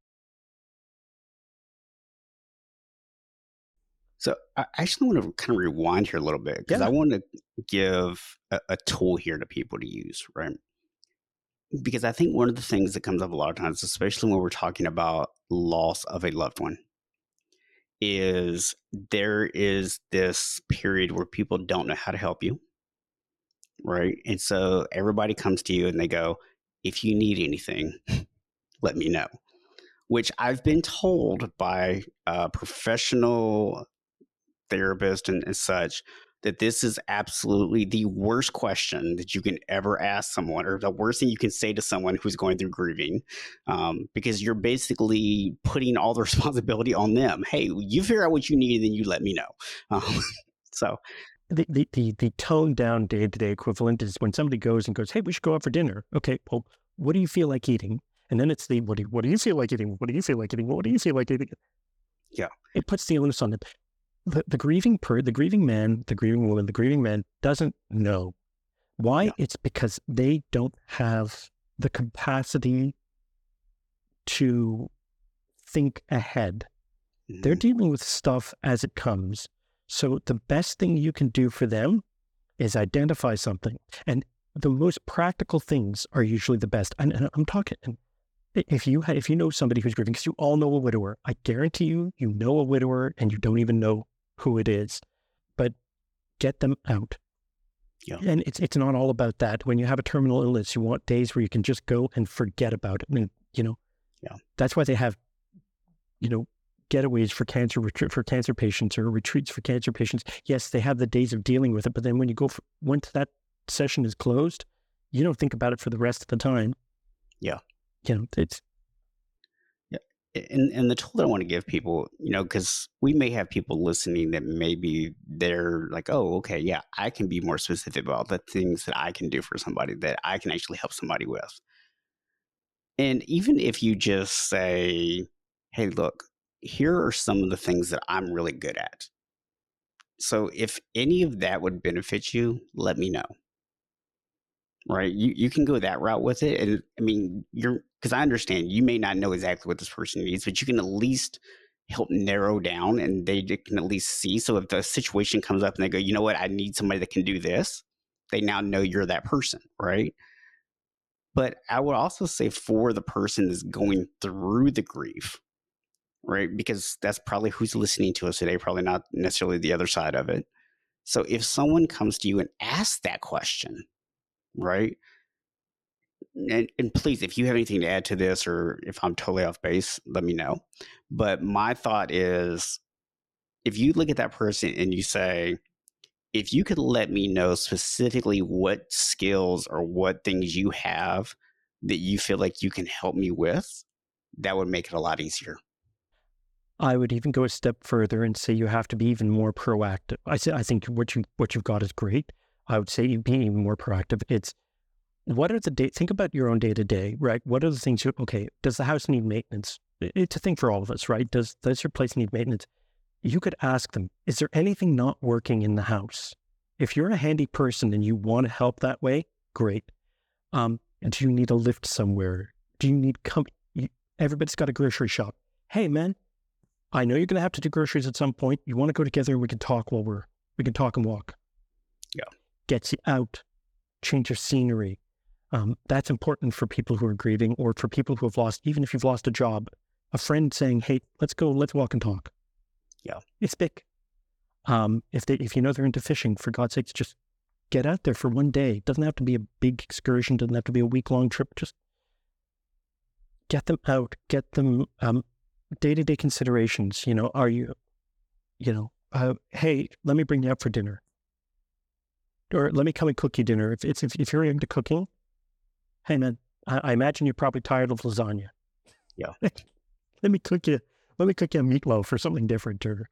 So I actually want to kind of rewind here a little bit because I Yeah. want to give a, a tool here to people to use, right? Because I think one of the things that comes up a lot of times, especially when we're talking about loss of a loved one, is there is this period where people don't know how to help you, right? And so everybody comes to you and they go, if you need anything, let me know. Which I've been told by a professional therapist and, and such that this is absolutely the worst question that you can ever ask someone, or the worst thing you can say to someone who's going through grieving, um, because you're basically putting all the responsibility on them. Hey, you figure out what you need and then you let me know. Um, so The, the, the, the toned down day to day equivalent is when somebody goes and goes, hey, we should go out for dinner. Okay, well, what do you feel like eating? And then it's the, what do you, what do you feel like eating? What do you feel like eating? What do you feel like eating? Yeah. It puts the onus on them. The, the grieving per the grieving man, the grieving woman, the grieving man doesn't know. Why? Yeah. It's because they don't have the capacity to think ahead. Mhm. They're dealing with stuff as it comes. So the best thing you can do for them is identify something. And the most practical things are usually the best. And, and I'm talking, if you if you know somebody who's grieving, because you all know a widower, I guarantee you, you know a widower and you don't even know who it is, but get them out. Yeah. And it's it's not all about that. When you have a terminal illness, you want days where you can just go and forget about it. I mean, you know, Yeah. that's why they have, you know, getaways for cancer for cancer patients or retreats for cancer patients. Yes, they have the days of dealing with it, but then when you go for, once that session is closed, you don't think about it for the rest of the time. Yeah. You know, it's Yeah. And and the tool that I want to give people, you know, because we may have people listening that maybe they're like, oh, okay, yeah, I can be more specific about the things that I can do for somebody that I can actually help somebody with. And even if you just say, hey, look, here are some of the things that I'm really good at. So if any of that would benefit you, let me know. Right? You you can go that route with it. And I mean, you're because I understand you may not know exactly what this person needs, but you can at least help narrow down and they d- can at least see. So if the situation comes up and they go, you know what, I need somebody that can do this, they now know you're that person, right? But I would also say for the person that's going through the grief, right? Because that's probably who's listening to us today, probably not necessarily the other side of it. So if someone comes to you and asks that question, right? And, and please, if you have anything to add to this or if I'm totally off base, let me know. But my thought is if you look at that person and you say, if you could let me know specifically what skills or what things you have that you feel like you can help me with, that would make it a lot easier. I would even go a step further and say you have to be even more proactive. I say I think what you what you've got is great. I would say you be even more proactive. It's what are the day? Think about your own day to day, right? What are the things you? Okay, does the house need maintenance? It's a thing for all of us, right? Does does your place need maintenance? You could ask them, is there anything not working in the house? If you're a handy person and you want to help that way, great. Um, and do you need a lift somewhere? Do you need come? Everybody's got a grocery shop. Hey, man, I know you're going to have to do groceries at some point. You want to go together and we can talk while we're, we can talk and walk. Yeah. Gets you out, change your scenery. Um, that's important for people who are grieving or for people who have lost, even if you've lost a job, a friend saying, hey, let's go, let's walk and talk. Yeah. It's big. Um, if they, if you know they're into fishing, for God's sakes, just get out there for one day. It doesn't have to be a big excursion. Doesn't have to be a week long trip. Just get them out, get them, um, day-to-day considerations. You know, are you, you know, uh, hey, let me bring you out for dinner, or let me come and cook you dinner. If it's if, if you're into cooking, hey man, I, I imagine you're probably tired of lasagna. Yeah. let me cook you. Let me cook you a meatloaf or something different. Or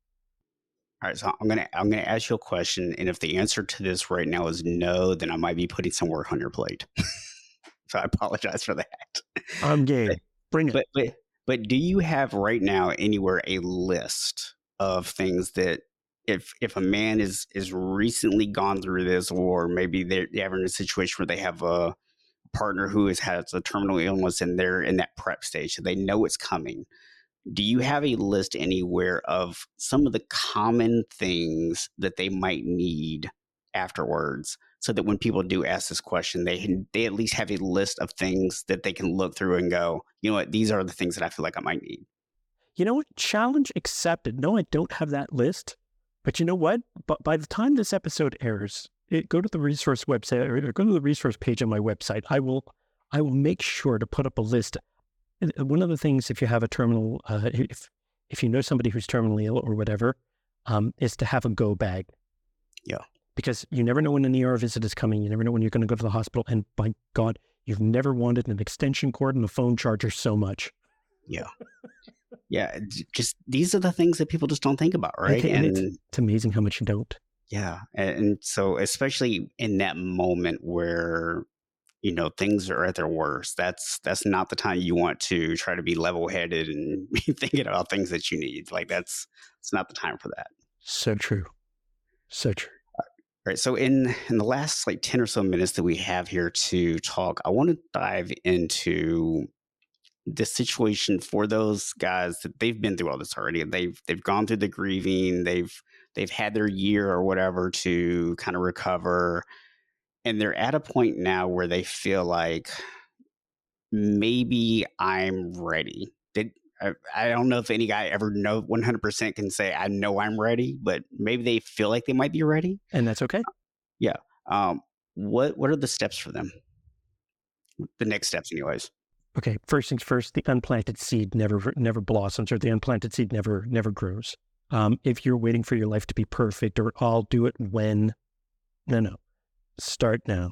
all right, so I'm gonna I'm gonna ask you a question, and if the answer to this right now is no, then I might be putting some work on your plate. So I apologize for that. I'm game. But, Bring it. but but but do you have right now anywhere a list of things that if if a man is is recently gone through this, or maybe they're, they're in a situation where they have a partner who has has a terminal illness and they're in that prep stage, so they know it's coming. Do you have a list anywhere of some of the common things that they might need afterwards so that when people do ask this question, they can, they at least have a list of things that they can look through and go, you know what, these are the things that I feel like I might need. You know what? Challenge accepted. No, I don't have that list. But you know what? But by the time this episode airs, it, go to the resource website or go to the resource page on my website. I will, I will make sure to put up a list. And one of the things, if you have a terminal, uh, if if you know somebody who's terminally ill or whatever, um, is to have a go bag. Yeah. Because you never know when an E R visit is coming. You never know when you're going to go to the hospital. And by God, you've never wanted an extension cord and a phone charger so much. Yeah. Yeah. Just these are the things that people just don't think about, right? And, and it's, it's amazing how much you don't. Yeah. And so especially in that moment where you know, things are at their worst. That's that's not the time you want to try to be level headed and be thinking about things that you need. Like that's it's not the time for that. So true. So true. All right. So in in the last like ten or so minutes that we have here to talk, I want to dive into the situation for those guys that they've been through all this already. They've they've gone through the grieving. They've they've had their year or whatever to kind of recover, and they're at a point now where they feel like maybe I'm ready. Did I, I don't know if any guy ever know one hundred percent can say I know I'm ready, but maybe they feel like they might be ready. And that's okay. Yeah. Um, what what are the steps for them? The next steps, anyways. Okay, first things first, the unplanted seed never never blossoms, or the unplanted seed never never grows. Um, if you're waiting for your life to be perfect, or I'll do it when, no, no, start now.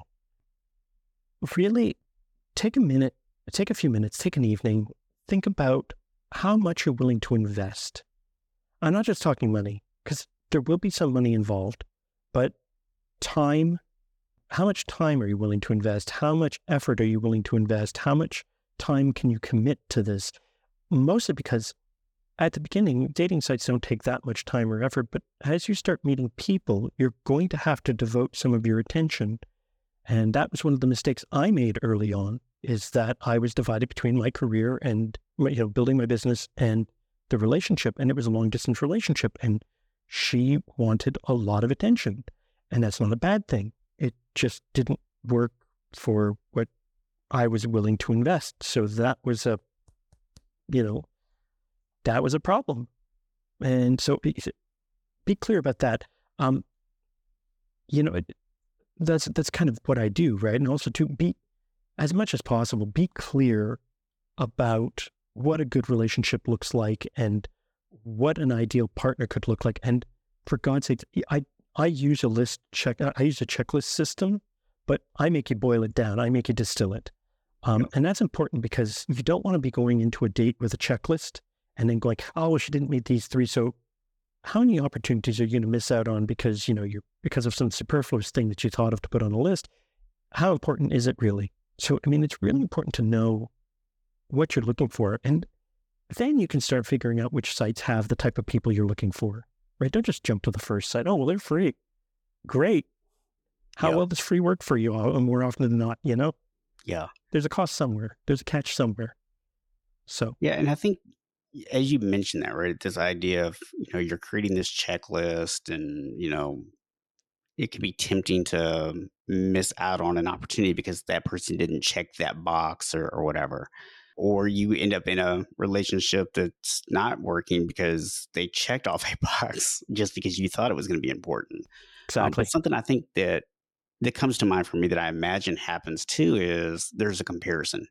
Really take a minute, take a few minutes, take an evening, think about how much you're willing to invest. I'm not just talking money, because there will be some money involved, but time. How much time are you willing to invest? How much effort are you willing to invest? How much time can you commit to this? Mostly because at the beginning, dating sites don't take that much time or effort, but as you start meeting people, you're going to have to devote some of your attention. And that was one of the mistakes I made early on, is that I was divided between my career and, you know, building my business and the relationship. And it was a long distance relationship. And she wanted a lot of attention. And that's not a bad thing. It just didn't work for what I was willing to invest. So that was a, you know, that was a problem. And so be, be clear about that. Um, you know, it, that's, that's kind of what I do, right? And also to be, as much as possible, be clear about what a good relationship looks like and what an ideal partner could look like. And for God's sake, I, I use a list check, I use a checklist system, but I make you boil it down. I make you distill it. Um, Yep. and that's important because you don't want to be going into a date with a checklist and then going, oh, well, she didn't meet these three. So how many opportunities are you going to miss out on because, you know, you're, because of some superfluous thing that you thought of to put on a list? How important is it really? So, I mean, it's really important to know what you're looking for. And then you can start figuring out which sites have the type of people you're looking for, right? Don't just jump to the first site. Oh, well, they're free. Great. How Yeah. well does free work for you? Uh, More often than not, you know? Yeah. There's a cost somewhere. There's a catch somewhere. So, Yeah. And I think as you mentioned that, right, this idea of, you know, you're creating this checklist and, you know, it can be tempting to miss out on an opportunity because that person didn't check that box or, or whatever. Or you end up in a relationship that's not working because they checked off a box just because you thought it was going to be important. Um, exactly. but something I think that that comes to mind for me that I imagine happens too is there's a comparison.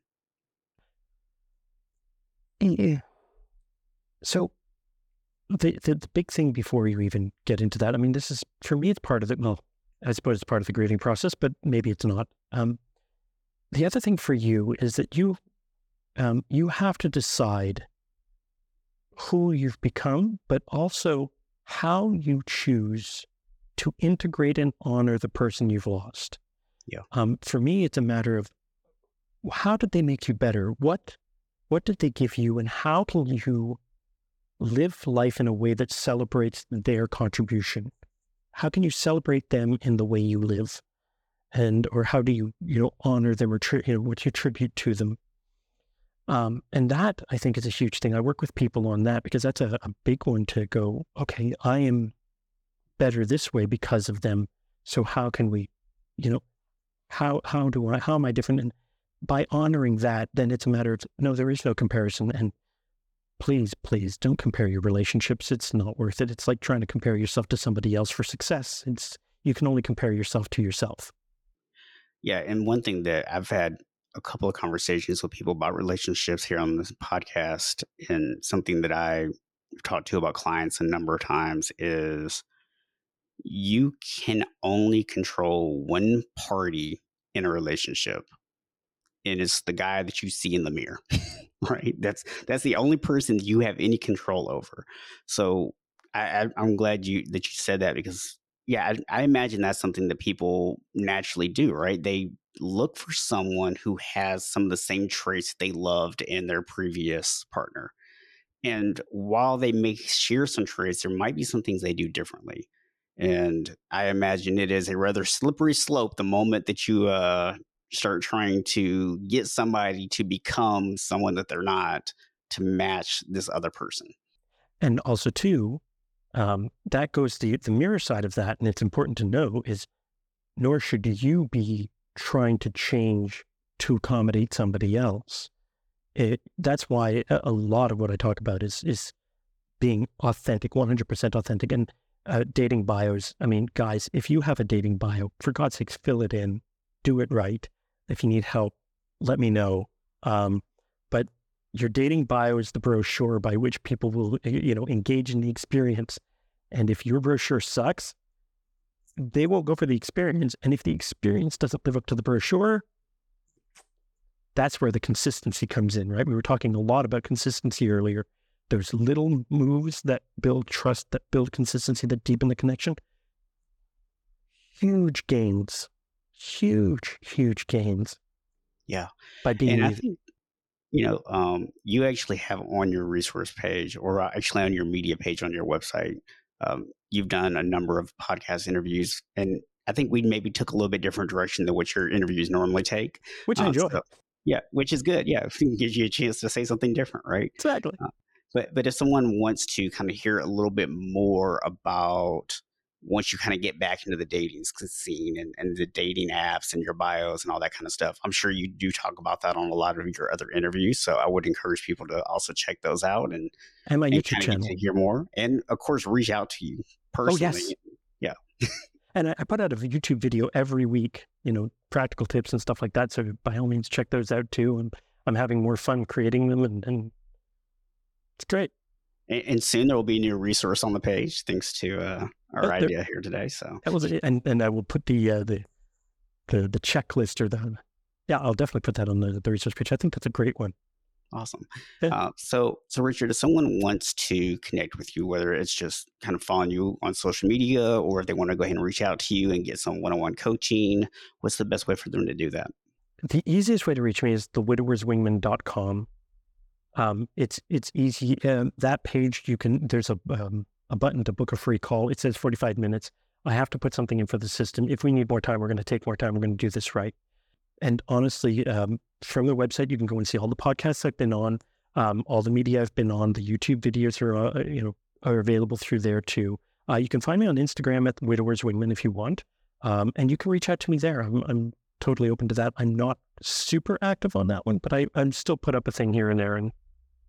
Yeah. So the, the the big thing before you even get into that, I mean, this is, for me, it's part of it. Well, I suppose it's part of the grading process, but maybe it's not. Um, the other thing for you is that you um, you have to decide who you've become, but also how you choose to integrate and honor the person you've lost. Yeah. Um, for me, it's a matter of how did they make you better? What what did they give you, and how can you live life in a way that celebrates their contribution? How can you celebrate them in the way you live? And, or how do you, you know, honor them, or, tri- you know, what you tribute to them? Um, and that, I think, is a huge thing. I work with people on that because that's a, a big one to go, okay, I am better this way because of them. So how can we, you know, how, how do I, how am I different? And by honoring that, then it's a matter of, no, there is no comparison. And please, please don't compare your relationships. It's not worth it. It's like trying to compare yourself to somebody else for success. It's, you can only compare yourself to yourself. Yeah. And one thing that I've had a couple of conversations with people about relationships here on this podcast, and something that I talked to about clients a number of times is you can only control one party in a relationship, and it's the guy that you see in the mirror. Right? That's that's the only person you have any control over. So I, I, I'm glad you that you said that because yeah, I, I imagine that's something that people naturally do. Right? They look for someone who has some of the same traits they loved in their previous partner. And while they may share some traits, there might be some things they do differently. And I imagine it is a rather slippery slope the moment that you uh, start trying to get somebody to become someone that they're not to match this other person. And also, too, um, that goes the the mirror side of that, and it's important to know is nor should you be trying to change to accommodate somebody else. It, that's why a, a lot of what I talk about is is being authentic, one hundred percent authentic. And uh, dating bios, I mean, guys, if you have a dating bio, for God's sakes, fill it in, do it right. If you need help, let me know. Um, but your dating bio is the brochure by which people will, you know, engage in the experience. And if your brochure sucks, they won't go for the experience. And if the experience doesn't live up to the brochure, that's where the consistency comes in, right? We were talking a lot about consistency earlier. There's little moves that build trust, that build consistency, that deepen the connection. Huge gains, huge, huge gains. Yeah. By being, and I think, you know, um, you actually have on your resource page, or actually on your media page on your website, um, you've done a number of podcast interviews, and I think we maybe took a little bit different direction than what your interviews normally take. which I Uh, enjoy. so, yeah, which is good. Yeah, it gives you a chance to say something different, right? Exactly. Uh, but but if someone wants to kind of hear a little bit more about once you kind of get back into the dating scene and, and the dating apps and your bios and all that kind of stuff, I'm sure you do talk about that on a lot of your other interviews. So I would encourage people to also check those out and, And my and YouTube kind of get channel. to hear more. And of course, reach out to you personally. Oh, yes. Yeah. And I, I put out a YouTube video every week, you know, practical tips and stuff like that. So by all means, check those out too. And I'm having more fun creating them, and, and it's great. And, and soon there will be a new resource on the page, thanks to uh, our Oh, there- idea here today. So That was it. And, and I will put the, uh, the, the, the checklist or the, yeah, I'll definitely put that on the, the resource page. I think that's a great one. awesome. Yeah. Uh, so, so Richard, if someone wants to connect with you, whether it's just kind of following you on social media, or if they want to go ahead and reach out to you and get some one-on-one coaching, what's the best way for them to do that? The easiest way to reach me is the widowers wingman dot com. Um, it's it's easy. Um, that page, you can, there's a um, a button to book a free call. It says forty-five minutes. I have to put something in for the system. If we need more time, we're going to take more time. We're going to do this right. And honestly, um, from the website, you can go and see all the podcasts I've been on, um, all the media I've been on. The YouTube videos are, uh, you know, are available through there too. Uh, you can find me on Instagram at Widowers Wingman if you want, um, and you can reach out to me there. I'm, I'm totally open to that. I'm not super active on that one, but I, I'm still put up a thing here and there. And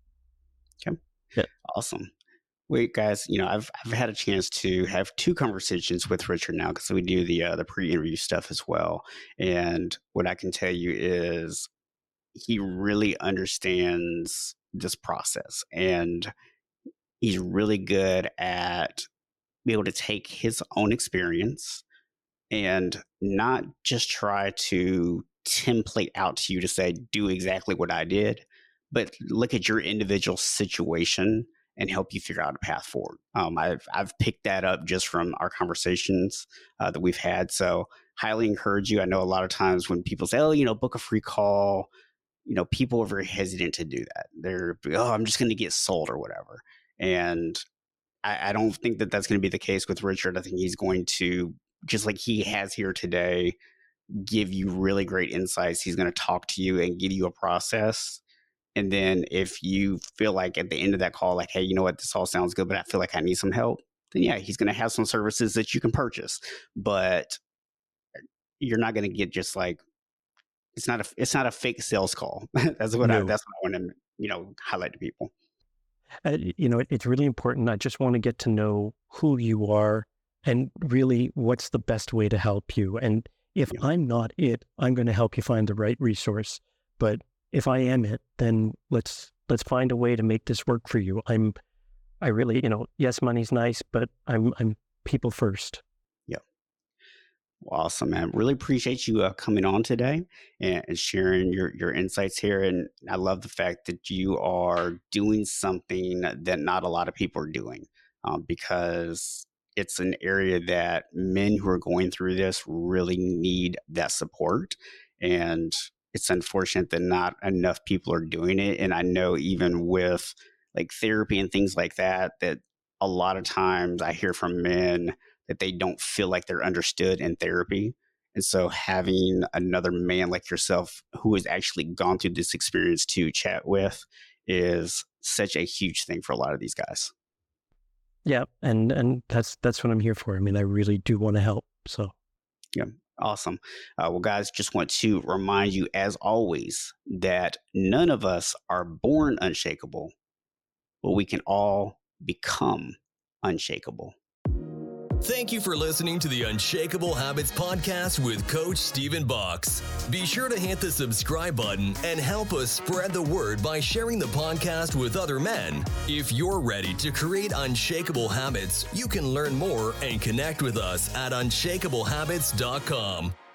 Okay. Yeah. Awesome. Wait, guys, you know, I've I've had a chance to have two conversations with Richard now, because we do the uh, the pre-interview stuff as well. And what I can tell you is he really understands this process, and he's really good at being able to take his own experience and not just try to template out to you to say, do exactly what I did, but look at your individual situation and help you figure out a path forward. Um, I've I've picked that up just from our conversations uh, that we've had. So highly encourage you. I know a lot of times when people say, oh, you know, book a free call, you know, people are very hesitant to do that. They're, oh, I'm just going to get sold or whatever. And I, I don't think that that's going to be the case with Richard. I think he's going to, just like he has here today, give you really great insights. He's going to talk to you and give you a process. And then if you feel like at the end of that call, like, hey, you know what, this all sounds good, but I feel like I need some help, then yeah, he's going to have some services that you can purchase. But you're not going to get just like, it's not a it's not a fake sales call. that's what I No. that's what I want to, you know, highlight to people. Uh, you know, it, it's really important. I just want to get to know who you are and really what's the best way to help you. And if Yeah. I'm not it, I'm going to help you find the right resource. But if I am it, then let's let's find a way to make this work for you. I'm, I really, you know, yes, money's nice, but I'm I'm people first. Awesome, man. Really appreciate you uh, coming on today and, and sharing your, your insights here. And I love the fact that you are doing something that not a lot of people are doing, um, because it's an area that men who are going through this really need that support. And it's unfortunate that not enough people are doing it. And I know even with like therapy and things like that, that a lot of times I hear from men that they don't feel like they're understood in therapy. And so having another man like yourself who has actually gone through this experience to chat with is such a huge thing for a lot of these guys. Yeah, and and that's that's what I'm here for. I mean, I really do want to help. So yeah, awesome. Uh, well, guys, just want to remind you, as always, that none of us are born unshakable, but we can all become unshakable. Thank you for listening to the Unshakable Habits Podcast with Coach Stephen Box. Be sure to hit the subscribe button and help us spread the word by sharing the podcast with other men. If you're ready to create unshakable habits, you can learn more and connect with us at unshakable habits dot com.